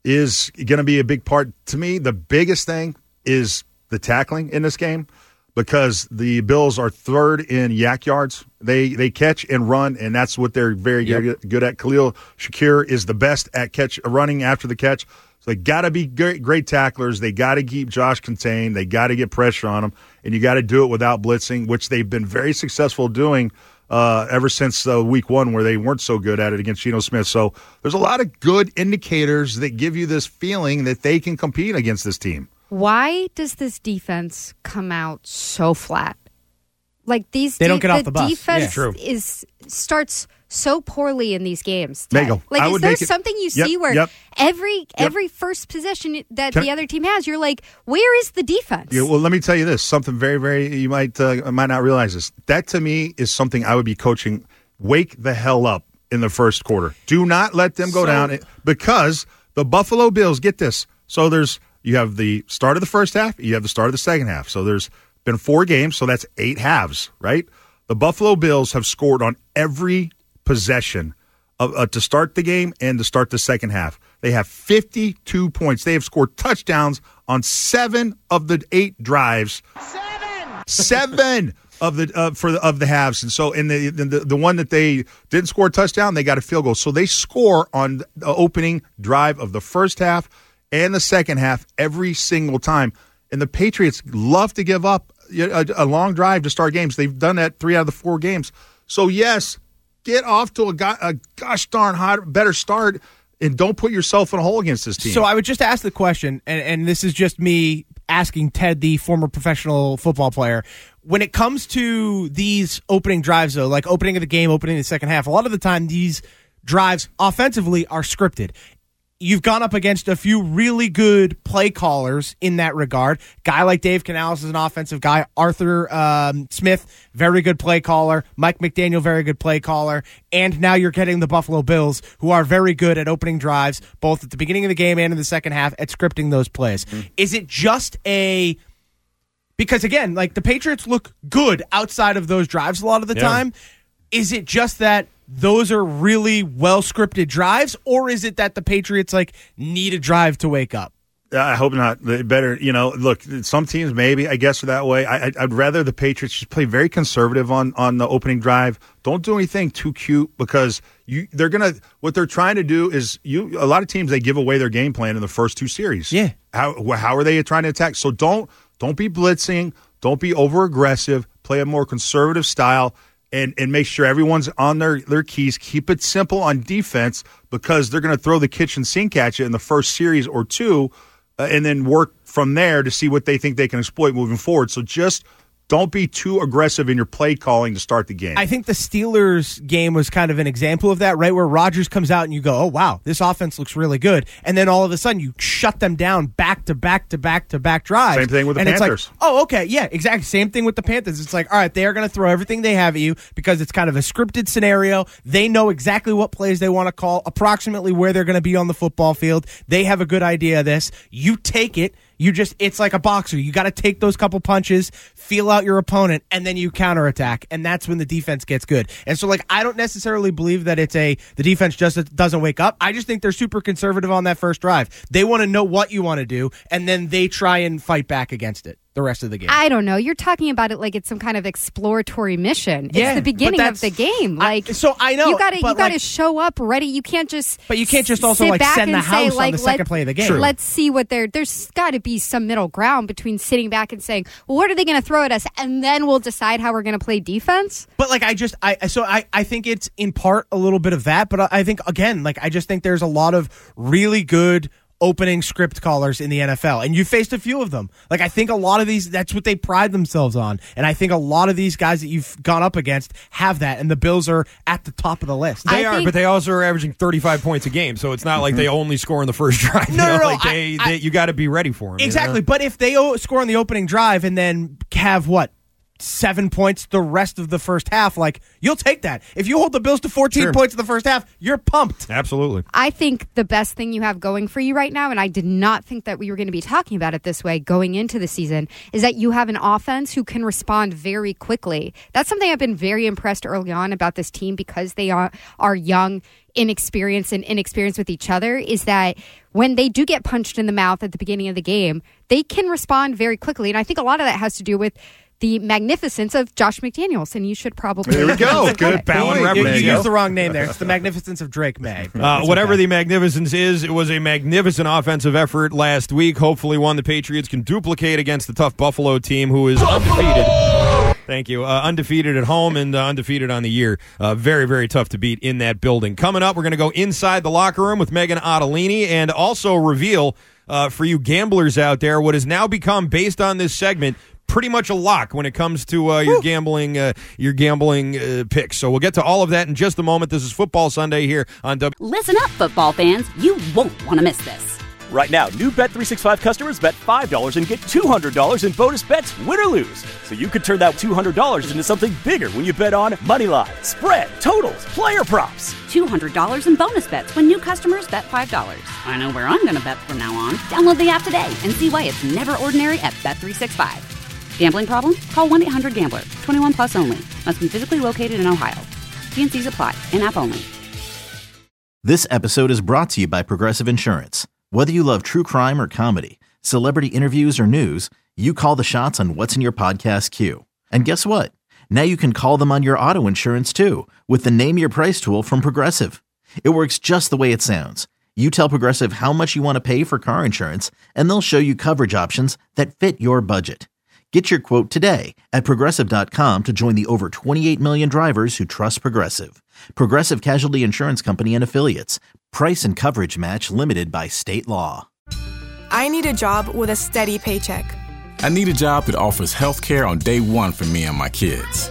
is going to be a big part. To me, the biggest thing is the tackling in this game, because the Bills are third in yak yards. They they catch and run, and that's what they're very
Yep.
good, good at. Khalil Shakir is the best at catch running after the catch. So they got to be great, great tacklers. They got to keep Josh contained. They got to get pressure on him, and you got to do it without blitzing, which they've been very successful doing uh, ever since uh, week one, where they weren't so good at it against Geno Smith. So there's a lot of good indicators that give you this feeling that they can compete against this team.
Why does this defense come out so flat? Like these,
They don't get off the bus.
defense
Yeah. True.
is starts so poorly in these games.
Mego,
Like,
I
is
would
there
make it-
something you
Yep,
see where
yep.
every every first possession that
Can
the
I-
other team has, you're like, where is the defense?
Yeah, well, let me tell you this. Something very, very, you might uh, might not realize this. That, to me, is something I would be coaching. Wake the hell up in the first quarter. Do not let them go
So-
down, because the Buffalo Bills, get this. So there's, you have the start of the first half, you have the start of the second half. So there's been four games, so that's eight halves, right? The Buffalo Bills have scored on every possession of, uh, to start the game and to start the second half. They have fifty-two points. They have scored touchdowns on seven of the eight drives. Seven. Seven of the uh, for the, of the halves, and so in the, the the one that they didn't score a touchdown, they got a field goal. So they score on the opening drive of the first half and the second half every single time. And the Patriots love to give up a, a long drive to start games. They've done that three out of the four games. So yes, get off to a, go- a gosh darn hot better start, and don't put yourself in a hole against this team.
So I would just ask the question, and, and this is just me asking Ted, the former professional football player, when it comes to these opening drives, though, like opening of the game, opening the second half, a lot of the time these drives offensively are scripted. You've gone up against a few really good play callers in that regard. Guy like Dave Canales is an offensive guy. Arthur um, Smith, very good play caller. Mike McDaniel, very good play caller. And now you're getting the Buffalo Bills, who are very good at opening drives, both at the beginning of the game and in the second half, at scripting those plays. Mm-hmm. Is it just a... Because, again, like the Patriots look good outside of those drives a lot of the yeah. time. Is it just that those are really well-scripted drives, or is it that the Patriots like need a drive to wake up?
I hope not. They better, you know, look, some teams maybe, I guess, are that way. I, I'd rather the Patriots just play very conservative on, on the opening drive. Don't do anything too cute because you they're going to – what they're trying to do is you. A lot of teams, they give away their game plan in the first two series.
Yeah.
How, how are they trying to attack? So don't don't be blitzing. Don't be over-aggressive. Play a more conservative style. And and make sure everyone's on their, their keys. Keep it simple on defense because they're going to throw the kitchen sink at you in the first series or two uh, and then work from there to see what they think they can exploit moving forward. So just don't be too aggressive in your play calling to start the game.
I think the Steelers game was kind of an example of that, right, where Rodgers comes out and you go, oh, wow, this offense looks really good. And then all of a sudden you shut them down back to back to back to back drives.
Same thing with the
and
Panthers.
It's like, oh, okay, yeah, exactly. Same thing with the Panthers. It's like, all right, they are going to throw everything they have at you because it's kind of a scripted scenario. They know exactly what plays they want to call, approximately where they're going to be on the football field. They have a good idea of this. You take it. You just, it's like a boxer. You got to take those couple punches, feel out your opponent, and then you counterattack. And that's when the defense gets good. And so, like, I don't necessarily believe that it's a, the defense just doesn't wake up. I just think they're super conservative on that first drive. They want to know what you want to do, and then they try and fight back against it the rest of the game.
I don't know. You're talking about it like it's some kind of exploratory mission.
Yeah,
it's the beginning of the game. Like,
I, so I know
you got to you got to
like,
show up ready. You can't just.
But you can't just also like send the house say, like, on the second play of the game.
True. Let's see what they're. There's got to be some middle ground between sitting back and saying, "Well, what are they going to throw at us?" and then we'll decide how we're going to play defense.
But like, I just, I so I, I think it's in part a little bit of that. But I think again, like, I just think there's a lot of really good opening script callers in the N F L, and you faced a few of them. Like, I think a lot of these, that's what they pride themselves on, and I think a lot of these guys that you've gone up against have that, and the Bills are at the top of the list.
They
I
are,
think,
but they also are averaging thirty-five points a game, so it's not like they only score in the first drive.
No,
you know,
no, no.
Like they,
I, I,
they, you got to be ready for them.
Exactly,
you know?
But if they o- score on the opening drive and then have, what, seven points the rest of the first half, like, you'll take that. If you hold the Bills to fourteen
Sure.
points in the first half, you're pumped.
Absolutely.
I think the best thing you have going for you right now, and I did not think that we were going to be talking about it this way going into the season, is that you have an offense who can respond very quickly. That's something I've been very impressed early on about this team because they are, are young, inexperienced, and inexperienced with each other, is that when they do get punched in the mouth at the beginning of the game, they can respond very quickly. And I think a lot of that has to do with the magnificence of Josh McDaniels, and you should probably...
There we go. Good
Ballon
You, you, you
Go.
used the wrong name there. It's the magnificence of Drake May.
Uh, whatever okay. the magnificence is, it was a magnificent offensive effort last week. Hopefully one the Patriots can duplicate against the tough Buffalo team who is undefeated. Thank you. Uh, undefeated at home and uh, undefeated on the year. Uh, very, very tough to beat in that building. Coming up, we're going to go inside the locker room with Megan Ottolini and also reveal uh, for you gamblers out there what has now become, based on this segment, pretty much a lock when it comes to uh, your gambling uh, your gambling uh, picks. So we'll get to all of that in just a moment. This is Football Sunday here on W.
Listen up, football fans. You won't want to miss this.
Right now, new Bet three sixty-five customers bet five dollars and get two hundred dollars in bonus bets, win or lose. So you could turn that two hundred dollars into something bigger when you bet on moneyline, spread, totals, player props.
two hundred dollars in bonus bets when new customers bet five dollars. I know where I'm going to bet from now on. Download the app today and see why it's never ordinary at Bet three sixty-five. Gambling problem? Call one eight hundred gambler. twenty-one plus only. Must be physically located in Ohio. T and C's apply. In-app only.
This episode is brought to you by Progressive Insurance. Whether you love true crime or comedy, celebrity interviews or news, you call the shots on what's in your podcast queue. And guess what? Now you can call them on your auto insurance too with the Name Your Price tool from Progressive. It works just the way it sounds. You tell Progressive how much you want to pay for car insurance, and they'll show you coverage options that fit your budget. Get your quote today at Progressive dot com to join the over twenty-eight million drivers who trust Progressive. Progressive Casualty Insurance Company and Affiliates. Price and coverage match limited by state law.
I need a job with a steady paycheck.
I need a job that offers health care on day one for me and my kids.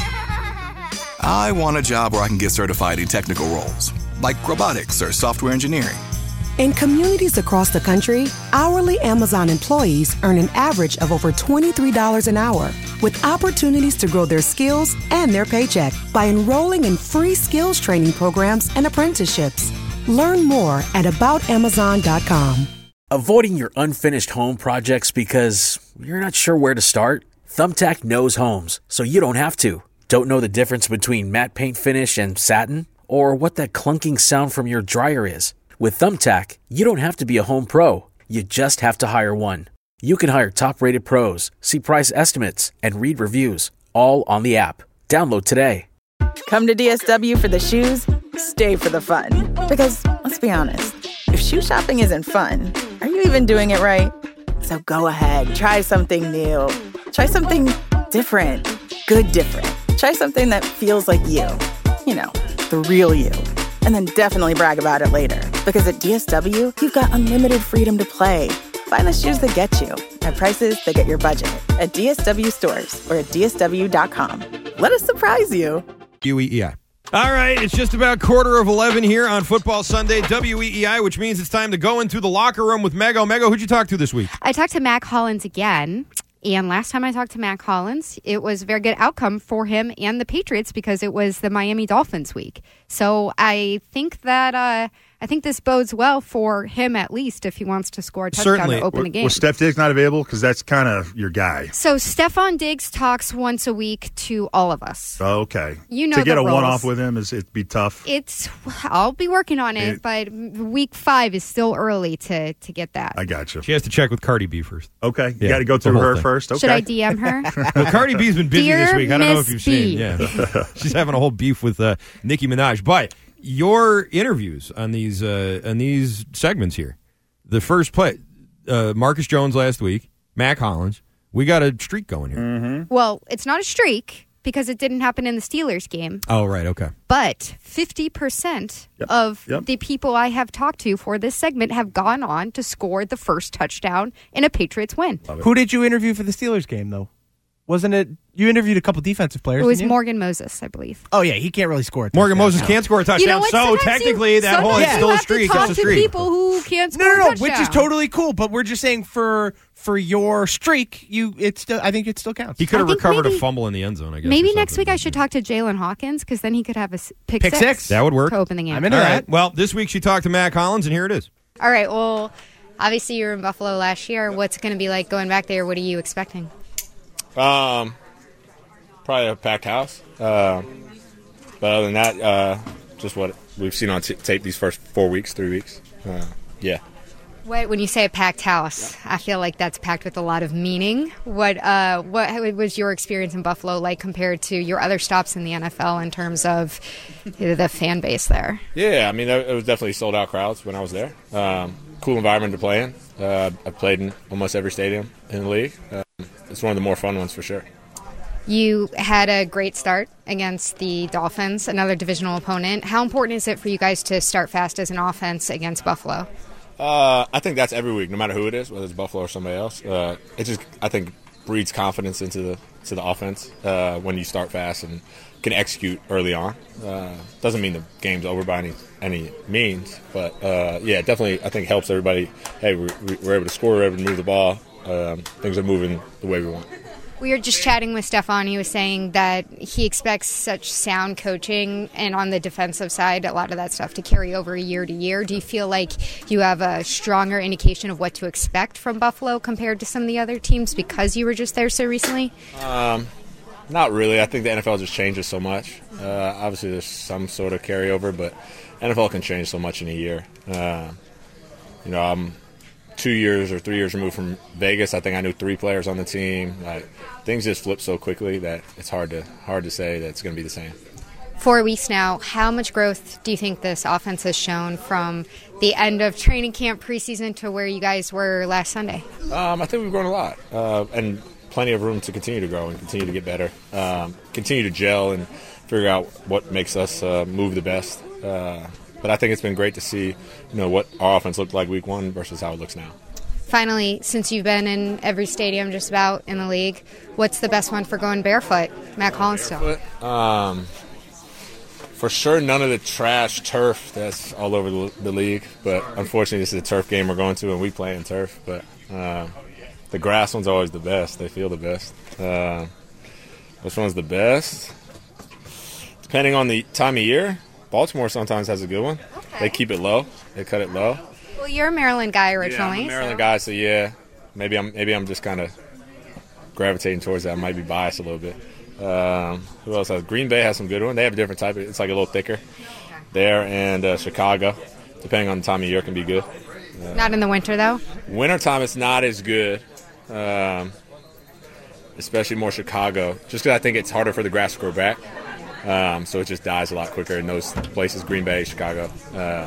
I want a job where I can get certified in technical roles, like robotics or software engineering.
In communities across the country, hourly Amazon employees earn an average of over twenty-three dollars an hour, with opportunities to grow their skills and their paycheck by enrolling in free skills training programs and apprenticeships. Learn more at about amazon dot com.
Avoiding your unfinished home projects because you're not sure where to start? Thumbtack knows homes, so you don't have to. Don't know the difference between matte paint finish and satin? Or what that clunking sound from your dryer is? With Thumbtack, you don't have to be a home pro. You just have to hire one. You can hire top-rated pros, see price estimates, and read reviews, all on the app. Download today.
Come to D S W for the shoes, stay for the fun. Because, let's be honest, if shoe shopping isn't fun, are you even doing it right? So go ahead, try something new. Try something different. Good different. Try something that feels like you. You know, the real you. And then definitely brag about it later. Because at D S W, you've got unlimited freedom to play. Find the shoes that get you at prices that get your budget at D S W stores or at D S W dot com. Let us surprise you.
W E E I. All right, it's just about quarter of eleven here on Football Sunday, W E E I, which means it's time to go into the locker room with Mego. Mego, who'd you talk to this week?
I talked to Mack Hollins again. And last time I talked to Mack Hollins, it was a very good outcome for him and the Patriots because it was the Miami Dolphins week. So I think that uh, I think this bodes well for him at least if he wants to score a touchdown
Certainly.
to open the game.
Was Steph Diggs not available? Because that's kind of your guy.
So Stephon Diggs talks once a week to all of us.
Oh, okay.
You know
to get
the
a
roles.
one-off with him is it'd be tough.
It's I'll be working on it, it, but week five is still early to to get that.
I got you.
She has to check with Cardi B first.
Okay, you
Yeah,
got to go
the
through
whole
her
thing.
first. Okay.
Should I D M her?
Well, Cardi B's been busy
Dear
this week. I don't know
Miss
if you've
B.
seen. Yeah, she's having a whole beef with uh, Nicki Minaj. But your interviews on these uh, on these segments here, the first play, uh, Marcus Jones last week, Mack Hollins. We got a streak going here.
Mm-hmm.
Well, it's not a streak because it didn't happen in the Steelers game.
Oh, right. Okay.
But fifty percent
Yep.
of
Yep.
the people I have talked to for this segment have gone on to score the first touchdown in a Patriots win.
Who did you interview for the Steelers game, though? Wasn't it you interviewed a couple defensive players?
It was
didn't you?
Morgan Moses, I believe.
Oh yeah, he can't really score. A
Morgan
touchdown.
Moses can't score a touchdown,
You know what?
so
Sometimes
technically
you,
that whole
sometimes
it's
you
still a
have
streak.
To talk
It's a
to
streak.
people who can't score
No, no,
a
no,
touchdown.
which is totally cool. But we're just saying for for your streak, you it still I think it still counts.
He could have
I think
recovered
maybe-
a fumble in the end zone. I guess.
Maybe
or
next
something.
week I should talk to Jalen Hawkins because then he could have a s- pick,
Pick six.
That would work.
to open the game.
I'm into
All
that.
right. Well, this week she talked to Mack Hollins, and here it is.
All right. Well, obviously you were in Buffalo last year. What's it going to be like going back there? What are you expecting?
Um, probably a packed house. Uh, but other than that, uh, just what we've seen on t- tape these first four weeks, three weeks. Uh, yeah.
What, when you say a packed house, I feel like that's packed with a lot of meaning. What uh, what was your experience in Buffalo like compared to your other stops in the N F L in terms of the fan base there?
Yeah, I mean, it was definitely sold out crowds when I was there. Um, cool environment to play in. Uh, I've played in almost every stadium in the league. Uh, it's one of the more fun ones for sure.
You had a great start against the Dolphins, another divisional opponent. How important is it for you guys to start fast as an offense against Buffalo?
Uh, I think that's every week, no matter who it is, whether it's Buffalo or somebody else. Uh, it just, I think, breeds confidence into the to the offense uh, when you start fast and can execute early on. Uh, doesn't mean the game's over by any any means, but uh, yeah, it definitely, I think, helps everybody. Hey, we're, we're able to score, we're able to move the ball. Um, things are moving the way we want.
We were just chatting with Stephon. He was saying that he expects such sound coaching, and on the defensive side, a lot of that stuff to carry over year to year. Do you feel like you have a stronger indication of what to expect from Buffalo compared to some of the other teams because you were just there so recently?
Um, not really. I think the N F L just changes so much. Uh, obviously, there's some sort of carryover, but N F L can change so much in a year. Uh, you know, I'm two years or three years removed from Vegas. I think I knew three players on the team. Like, things just flip so quickly that it's hard to hard to say that it's going to be the same.
Four weeks now, how much growth do you think this offense has shown from the end of training camp preseason to where you guys were last Sunday?
Um, I think we've grown a lot, uh, and plenty of room to continue to grow and continue to get better, um, continue to gel and figure out what makes us uh, move the best. Uh, but I think it's been great to see, you know, what our offense looked like week one versus how it looks now.
finally, since you've been in every stadium just about in the league, what's the best one for going barefoot? Matt Collins still.
Um, for sure, none of the trash turf that's all over the, the league. But unfortunately, this is a turf game we're going to, and we play in turf. But uh, the grass one's always the best. They feel the best. Uh, which one's the best? Depending on the time of year, Baltimore sometimes has a good one. Okay. They keep it low. They cut it low.
Well, you're a Maryland guy originally.
Yeah, I'm a Maryland
so.
guy, so yeah, maybe I'm maybe I'm just kind of gravitating towards that. I might be biased a little bit. Um, who else has? Green Bay has some good one. They have a different type. Of, it's like a little thicker okay. there, and uh, Chicago, depending on the time of year, can be good. Uh,
not in the winter though.
Wintertime, it's not as good, um, especially more Chicago. Just because I think it's harder for the grass to grow back, um, so it just dies a lot quicker in those places. Green Bay, Chicago. Uh,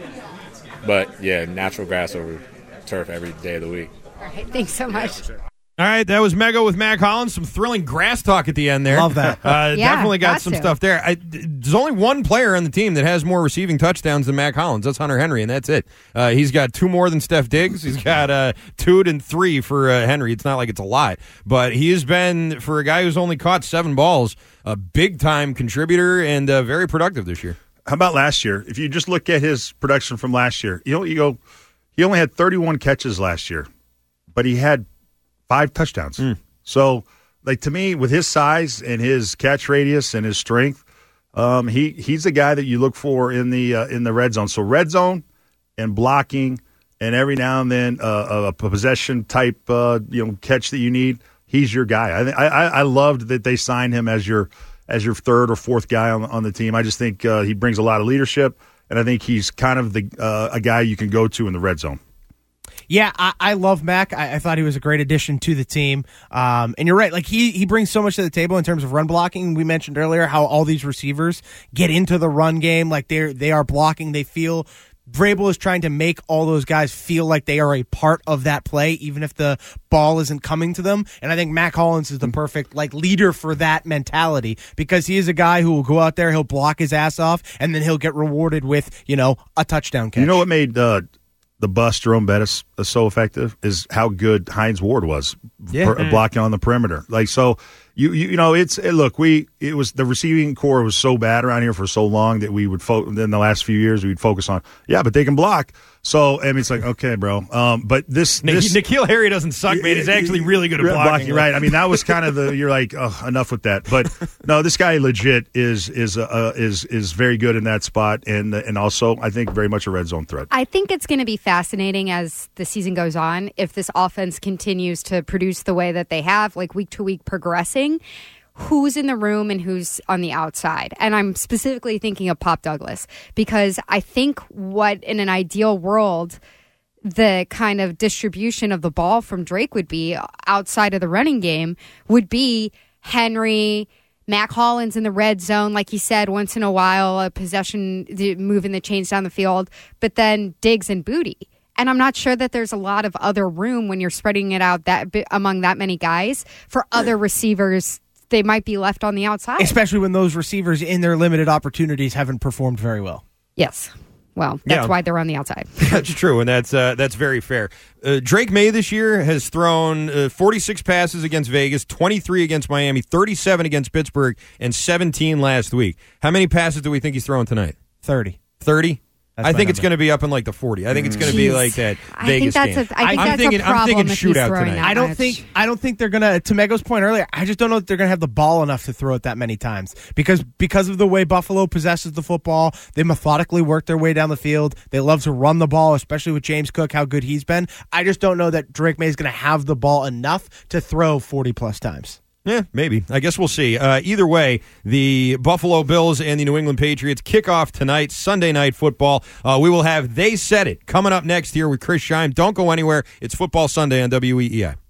But, yeah, natural grass over turf every day of the week.
All right, thanks so much.
Yeah, sure.
All right, that was Mego with Matt Collins. Some thrilling grass talk at the end there.
Love that.
Uh,
yeah,
definitely got,
got
some
to.
stuff there. I, there's only one player on the team that has more receiving touchdowns than Matt Collins. That's Hunter Henry, and that's it. Uh, he's got two more than Steph Diggs. He's got uh, two and three for uh, Henry. It's not like it's a lot. But he has been, for a guy who's only caught seven balls, a big-time contributor and uh, very productive this year.
How about last year? If you just look at his production from last year, you know, you go, he only had thirty-one catches last year, but he had five touchdowns. Mm. So, like, to me, with his size and his catch radius and his strength, um, he he's a guy that you look for in the uh, in the red zone. So, red zone and blocking, and every now and then uh, a possession type uh, you know catch that you need. He's your guy. I I, I loved that they signed him as your. as your third or fourth guy on, on the team. I just think uh, he brings a lot of leadership, and I think he's kind of the uh, a guy you can go to in the red zone.
Yeah, I, I love Mac. I, I thought he was a great addition to the team. Um, and you're right, like he he brings so much to the table in terms of run blocking. We mentioned earlier how all these receivers get into the run game, like they they are blocking. They feel Vrabel is trying to make all those guys feel like they are a part of that play, even if the ball isn't coming to them. And I think Matt Collins is the perfect like leader for that mentality because he is a guy who will go out there, he'll block his ass off, and then he'll get rewarded with, you know, a touchdown catch.
You know what made uh, the bust Jerome Bettis so effective is how good Hines Ward was
yeah.
per, blocking on the perimeter. Like so. You, you you know it's it, look we it was the receiving core was so bad around here for so long that we would fo- in the last few years we'd focus on yeah but they can block so I mean it's like okay bro um but this, this
N'Keal Harry doesn't suck man he's actually really good at blocking,
blocking right I mean that was kind of the you're like oh, enough with that but no this guy legit is is uh, is is very good in that spot and and also I think very much a red zone threat.
I think it's going to be fascinating as the season goes on if this offense continues to produce the way that they have like week to week progressing. Who's in the room and who's on the outside. And I'm specifically thinking of Pop Douglas because I think what in an ideal world the kind of distribution of the ball from Drake would be outside of the running game would be Henry, Mac Hollins in the red zone, like he said, once in a while, a possession, moving the chains down the field, but then Diggs and Booty. And I'm not sure that there's a lot of other room when you're spreading it out that among that many guys for other receivers. They might be left on the outside.
Especially when those receivers in their limited opportunities haven't performed very well.
Yes. Well, that's
yeah.
why they're on the outside.
That's true, and that's uh, that's very fair. Uh, Drake May this year has thrown uh, forty-six passes against Vegas, twenty-three against Miami, thirty-seven against Pittsburgh, and seventeen last week. How many passes do we think he's throwing tonight?
thirty.
thirty?
That's
I think it's going to be up in like the forty. I think it's going to be like that
I
Vegas
think that's
game.
A, I think
I'm
that's
thinking,
a problem
I'm thinking
if he's
shootout
throwing
tonight.
that
I don't
much.
think I don't think they're gonna. To Mego's point earlier, I just don't know if they're gonna have the ball enough to throw it that many times because because of the way Buffalo possesses the football, they methodically work their way down the field. They love to run the ball, especially with James Cook, how good he's been. I just don't know that Drake May is gonna have the ball enough to throw forty plus times.
Yeah, maybe. I guess we'll see. Uh, either way, the Buffalo Bills and the New England Patriots kick off tonight, Sunday Night Football. Uh, we will have They Said It coming up next here with Chris Scheim. Don't go anywhere. It's Football Sunday on W E E I.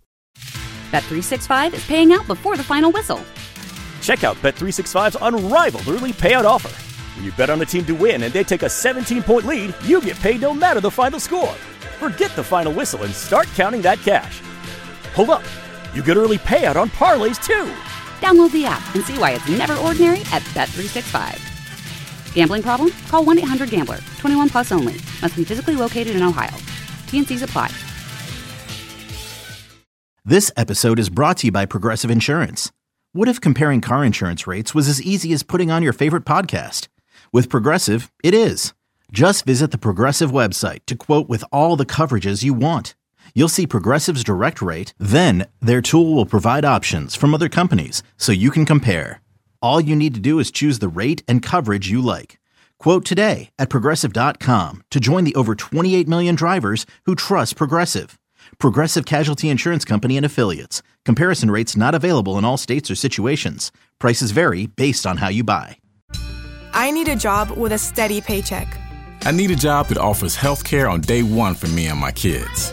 Bet three sixty-five is paying out before the final whistle.
Check out Bet three sixty-five's unrivaled early payout offer. When you bet on a team to win and they take a seventeen-point lead, you get paid no matter the final score. Forget the final whistle and start counting that cash. Hold up. You get early payout on parlays, too.
Download the app and see why it's never ordinary at Bet three sixty-five. Gambling problem? Call one eight hundred gambler. twenty-one plus only. Must be physically located in Ohio. T and C's apply.
This episode is brought to you by Progressive Insurance. What if comparing car insurance rates was as easy as putting on your favorite podcast? With Progressive, it is. Just visit the Progressive website to quote with all the coverages you want. You'll see Progressive's direct rate, then their tool will provide options from other companies so you can compare. All you need to do is choose the rate and coverage you like. Quote today at Progressive dot com to join the over twenty-eight million drivers who trust Progressive. Progressive Casualty Insurance Company and Affiliates. Comparison rates not available in all states or situations. Prices vary based on how you buy.
I need a job with a steady paycheck.
I need a job that offers health care on day one for me and my kids.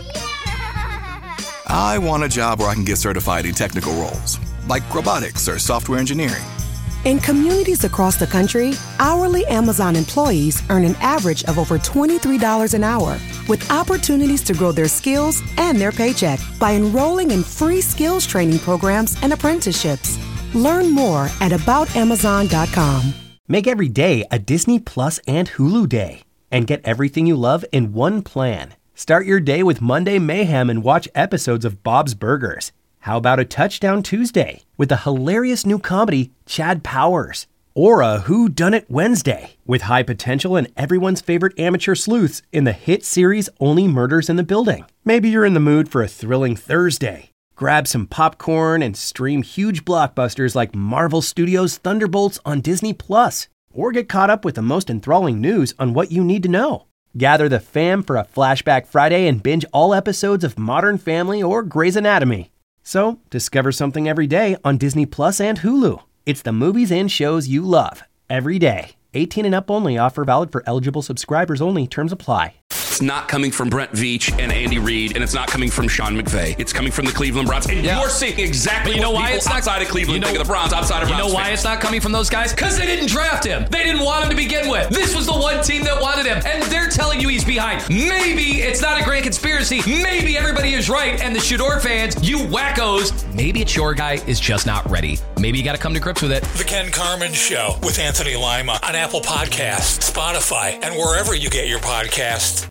I want a job where I can get certified in technical roles, like robotics or software engineering.
In communities across the country, hourly Amazon employees earn an average of over twenty-three dollars an hour, with opportunities to grow their skills and their paycheck by enrolling in free skills training programs and apprenticeships. Learn more at about amazon dot com.
Make every day a Disney Plus and Hulu day, and get everything you love in one plan. Start your day with Monday Mayhem and watch episodes of Bob's Burgers. How about a Touchdown Tuesday with the hilarious new comedy Chad Powers? Or a Who Done It Wednesday with high potential and everyone's favorite amateur sleuths in the hit series Only Murders in the Building. Maybe you're in the mood for a thrilling Thursday. Grab some popcorn and stream huge blockbusters like Marvel Studios' Thunderbolts on Disney Plus. Or get caught up with the most enthralling news on what you need to know. Gather the fam for a Flashback Friday and binge all episodes of Modern Family or Grey's Anatomy. So, discover something every day on Disney Plus and Hulu. It's the movies and shows you love, every day. eighteen and up only. Offer valid for eligible subscribers only. Terms apply.
It's not coming from Brent Veach and Andy Reid, and it's not coming from Sean McVay. It's coming from the Cleveland Browns. And
Yeah.
you're seeing exactly
But you know
what
why
people
it's not
outside of Cleveland
you know,
think of the Browns, outside of
You
Browns
know why
fans.
it's not coming from those guys? Because they didn't draft him. They didn't want him to begin with. This was the one team that wanted him, and they're telling you he's behind. Maybe it's not a grand conspiracy. Maybe everybody is right, and the Shador fans, you wackos, maybe it's your guy is just not ready. Maybe you got to come to grips with it.
The Ken Carman Show with Anthony Lima on Apple Podcasts, Spotify, and wherever you get your podcasts.